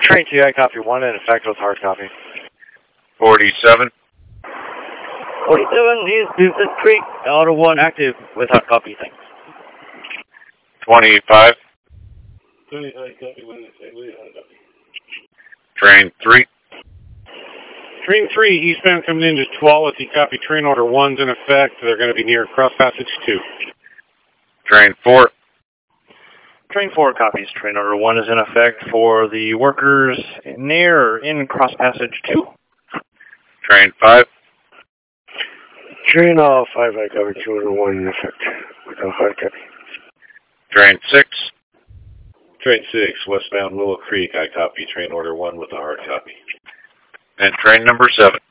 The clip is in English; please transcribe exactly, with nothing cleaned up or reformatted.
Train two, I copy one in effect with hard copy. forty-seven. forty-seven is Business Creek, Auto one active with hard copy, thanks. twenty-five. twenty-five, copy one, with hard copy. Train three. Train three, eastbound coming into Tualatin, copy. Train order one's in effect. They're going to be near Cross Passage two. Train four. Train four copies. Train order one is in effect for the workers near or in Cross Passage two. Train five. Train all five, I copy. Train order one in effect with a hard copy. Train six. Train six, westbound Willow Creek, I copy. Train order one with a hard copy. And train number seven.